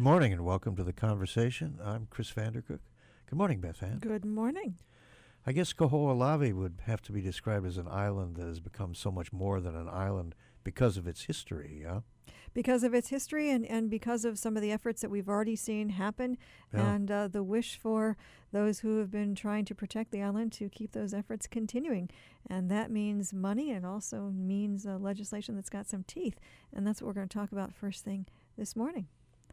Good morning and welcome to the conversation. I'm Chris Vandercook. Good morning, Beth Ann. Good morning. I guess Kaho'olawe would have to be described as an island that has become so much more than an island because of its history, yeah? Because of its history and because of some of the efforts that we've already seen happen, Yeah. and the wish for those who have been trying to protect the island to keep those efforts continuing. And that means money and also means legislation that's got some teeth. And that's what we're going to talk about first thing this morning.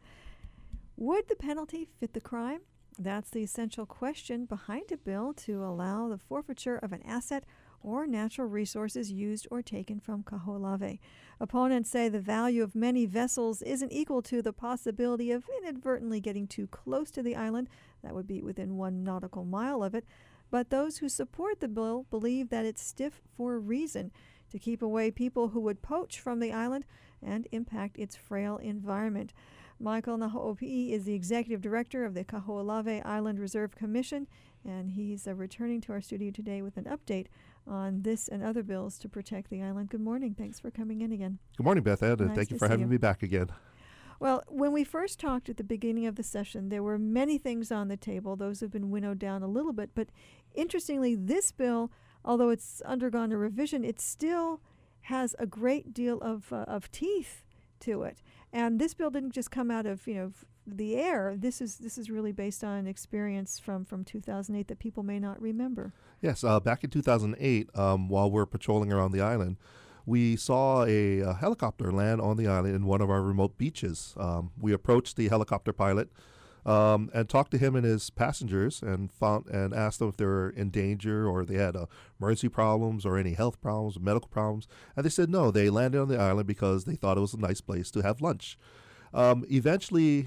Would the penalty fit the crime? That's the essential question behind a bill to allow the forfeiture of an asset or natural resources used or taken from Kaho'olawe. Opponents say the value of many vessels isn't equal to the possibility of inadvertently getting too close to the island. That would be within 1 nautical mile of it. But those who support the bill believe that it's stiff for a reason, to keep away people who would poach from the island and impact its frail environment. Michael Naho'opi'i is the executive director of the Kaho'olawe Island Reserve Commission, and he's returning to our studio today with an update on this and other bills to protect the island. Good morning. Thanks for coming in again. Good morning, Beth Ed, and Nice thank you to for see having you. me back again. Well, when we first talked at the beginning of the session, there were many things on the table. Those have been winnowed down a little bit. But interestingly, this bill, although it's undergone a revision, it still has a great deal of teeth to it. And this bill didn't just come out of the air. This is really based on experience from 2008 that people may not remember. Yes, back in 2008, while we're patrolling around the island, we saw a helicopter land on the island in one of our remote beaches. We approached the helicopter pilot and talked to him and his passengers and asked them if they were in danger or they had emergency problems or any health problems, medical problems. And they said no, they landed on the island because they thought it was a nice place to have lunch. Eventually,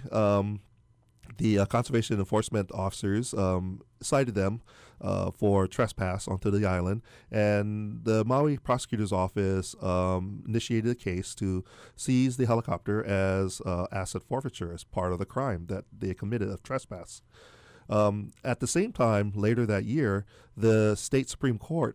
the conservation enforcement officers cited them for trespass onto the island, and the Maui prosecutor's office initiated a case to seize the helicopter as asset forfeiture as part of the crime that they committed of trespass. At the same time, later that year, the state Supreme Court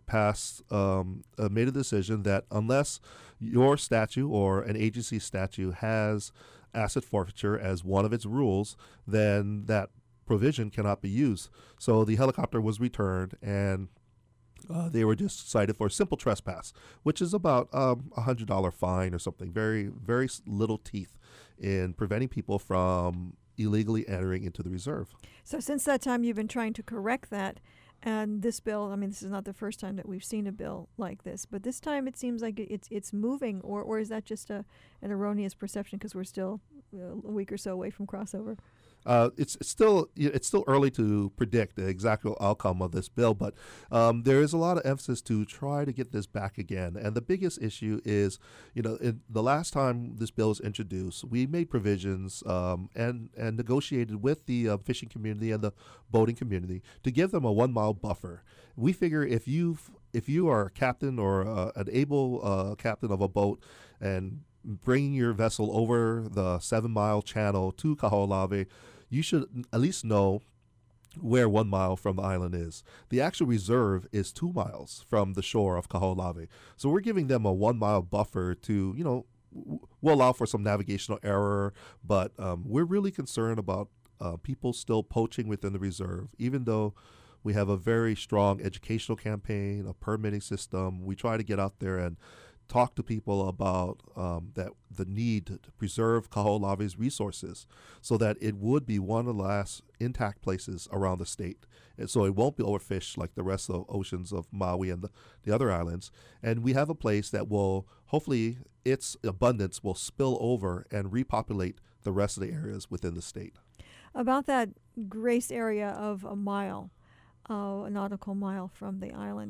made a decision that unless your statute or an agency statute has asset forfeiture as one of its rules, then that provision cannot be used. So the helicopter was returned, and they were just cited for simple trespass, which is about $100 fine or something. Very, very little teeth in preventing people from illegally entering into the reserve. So since that time, you've been trying to correct that. And this bill, I mean, this is not the first time that we've seen a bill like this, but this time it seems like it's moving, or is that just an erroneous perception because we're still a week or so away from crossover? It's still early to predict the exact outcome of this bill, but there is a lot of emphasis to try to get this back again. And the biggest issue is, in the last time this bill was introduced, we made provisions and negotiated with the fishing community and the boating community to give them a 1 mile buffer. We figure if you are a captain or an able captain of a boat and bringing your vessel over the 7 mile channel to Kaho'olawe, you should at least know where 1 mile from the island is. The actual reserve is 2 miles from the shore of Kaho'olawe. So we're giving them a 1 mile buffer to, we'll allow for some navigational error, but we're really concerned about people still poaching within the reserve, even though we have a very strong educational campaign, a permitting system. We try to get out there and talk to people about the need to preserve Kaho'olawe's resources so that it would be one of the last intact places around the state. And so it won't be overfished like the rest of the oceans of Maui and the other islands. And we have a place that will, hopefully, its abundance will spill over and repopulate the rest of the areas within the state. About that grace area of a mile, a nautical mile from the island,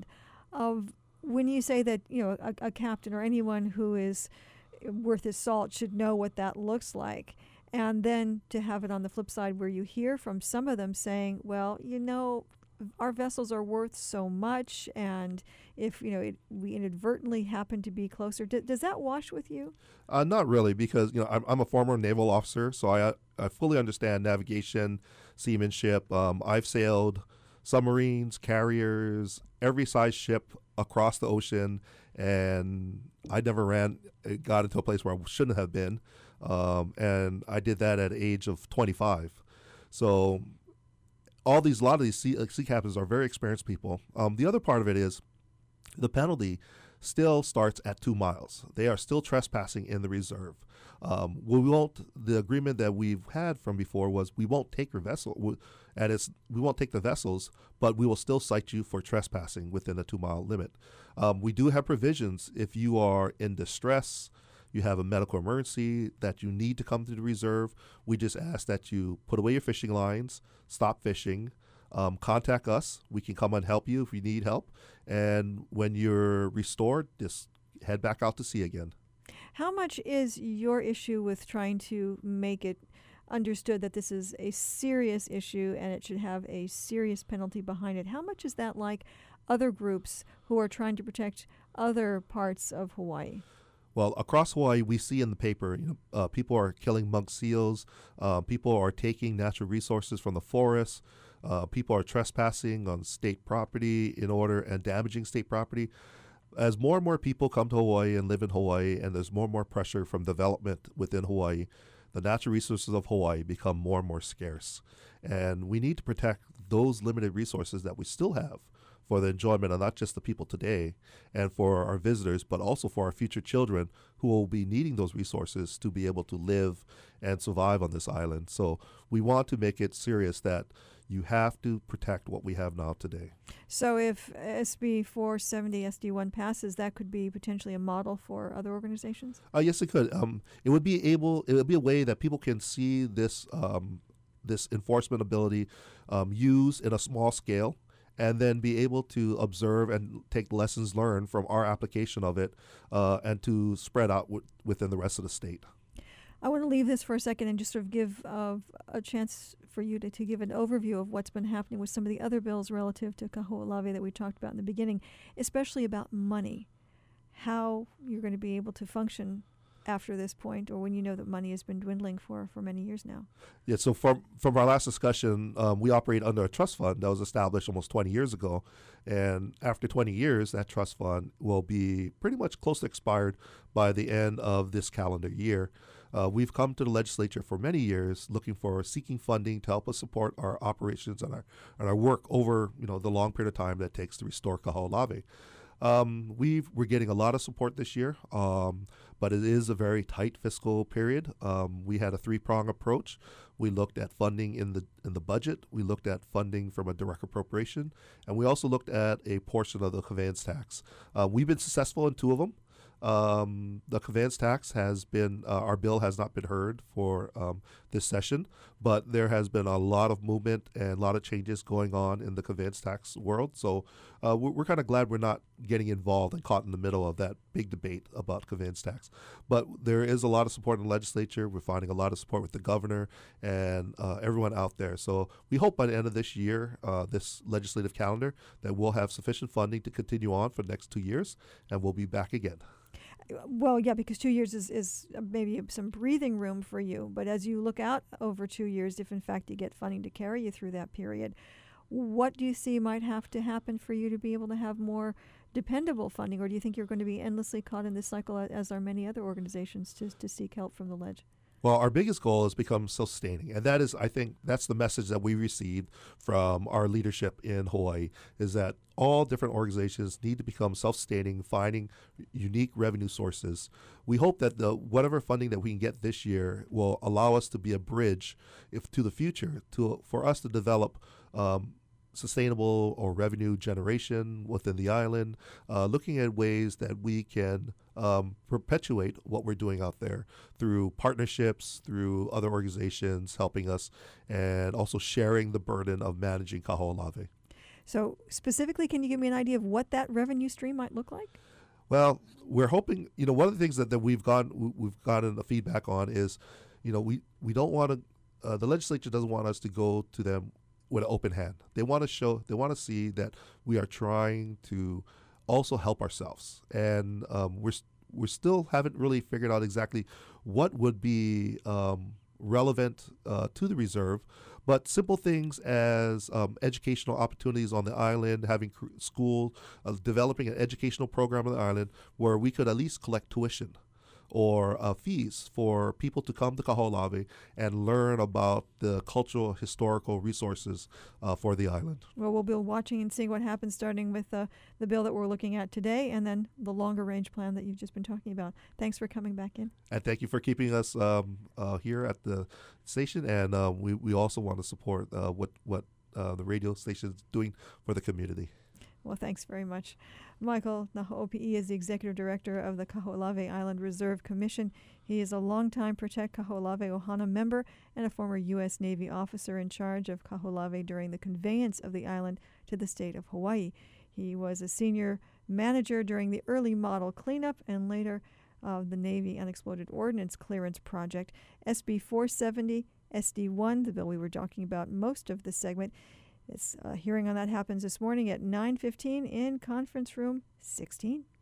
when you say that a captain or anyone who is worth his salt should know what that looks like, and then to have it on the flip side where you hear from some of them saying, well, our vessels are worth so much, and if we inadvertently happen to be closer, does that wash with you? Not really, because I'm a former naval officer, so I fully understand navigation, seamanship. I've sailed submarines, carriers, every size ship across the ocean, and I never got into a place where I shouldn't have been. and I did that at the age of 25. So a lot of these sea captains are very experienced people. The other part of it is the penalty still starts at 2 miles. They are still trespassing in the reserve. The agreement that we've had from before was we won't take your vessel, we won't take the vessels, but we will still cite you for trespassing within the 2 mile limit. We do have provisions if you are in distress, you have a medical emergency that you need to come to the reserve. We just ask that you put away your fishing lines, stop fishing, contact us. We can come and help you if you need help. And when you're restored, just head back out to sea again. How much is your issue with trying to make it understood that this is a serious issue and it should have a serious penalty behind it? How much is that like other groups who are trying to protect other parts of Hawaii? Well, across Hawaii, we see in the paper, people are killing monk seals, people are taking natural resources from the forests, people are trespassing on state property and damaging state property. As more and more people come to Hawaii and live in Hawaii, and there's more and more pressure from development within Hawaii, the natural resources of Hawaii become more and more scarce. And we need to protect those limited resources that we still have for the enjoyment of not just the people today and for our visitors, but also for our future children who will be needing those resources to be able to live and survive on this island. So we want to make it serious that you have to protect what we have now today. So if SB 470 SD1 passes, that could be potentially a model for other organizations? Yes, it could. It would be a way that people can see this enforcement ability used in a small scale, and then be able to observe and take lessons learned from our application of it and to spread out within the rest of the state. I want to leave this for a second and just sort of give a chance for you to give an overview of what's been happening with some of the other bills relative to Kaho'olawe that we talked about in the beginning, especially about money, how you're going to be able to function after this point, or when you know that money has been dwindling for many years now. Yeah, so from our last discussion, we operate under a trust fund that was established almost 20 years ago. And after 20 years, that trust fund will be pretty much close to expired by the end of this calendar year. We've come to the legislature for many years seeking funding to help us support our operations and our work over the long period of time that it takes to restore Kaho'olawe. We're getting a lot of support this year, but it is a very tight fiscal period. We had a 3-prong approach. We looked at funding in the budget. We looked at funding from a direct appropriation, and we also looked at a portion of the conveyance tax. We've been successful in 2 of them. The conveyance tax has been, our bill has not been heard for this session, but there has been a lot of movement and a lot of changes going on in the conveyance tax world. So we're kind of glad we're not getting involved and caught in the middle of that big debate about conveyance tax. But there is a lot of support in the legislature. We're finding a lot of support with the governor and everyone out there. So we hope by the end of this year, this legislative calendar, that we'll have sufficient funding to continue on for the next 2 years, and we'll be back again. Well, yeah, because 2 years is maybe some breathing room for you. But as you look out over 2 years, if in fact you get funding to carry you through that period, what do you see might have to happen for you to be able to have more dependable funding? Or do you think you're going to be endlessly caught in this cycle, as are many other organizations, to seek help from the ledge? Well, our biggest goal is become self-sustaining, and that is, I think, that's the message that we received from our leadership in Hawaii, is that all different organizations need to become self-sustaining, finding unique revenue sources. We hope that whatever funding that we can get this year will allow us to be a bridge to the future, for us to develop sustainable or revenue generation within the island, looking at ways that we can perpetuate what we're doing out there through partnerships, through other organizations helping us, and also sharing the burden of managing Kaho'olawe. So specifically, can you give me an idea of what that revenue stream might look like? Well, we're hoping, one of the things that we've gotten the feedback on is, we don't want to, the legislature doesn't want us to go to them with an open hand. They want to see that we are trying to also help ourselves. And we still haven't really figured out exactly what would be relevant to the reserve, but simple things as educational opportunities on the island, having school, developing an educational program on the island where we could at least collect tuition or fees for people to come to Kaho'olawe and learn about the cultural, historical resources for the island. Well, we'll be watching and seeing what happens, starting with the bill that we're looking at today and then the longer range plan that you've just been talking about. Thanks for coming back in. And thank you for keeping us here at the station. And we also want to support what the radio station is doing for the community. Well, thanks very much. Michael Naho'opi'i is the Executive Director of the Kaho'olawe Island Reserve Commission. He is a longtime Protect Kaho'olawe Ohana member and a former U.S. Navy officer in charge of Kaho'olawe during the conveyance of the island to the state of Hawaii. He was a senior manager during the early model cleanup and later the Navy Unexploded Ordnance Clearance Project. SB 470, SD1, the bill we were talking about most of this segment. This hearing on that happens this morning at 9:15 in Conference Room 16.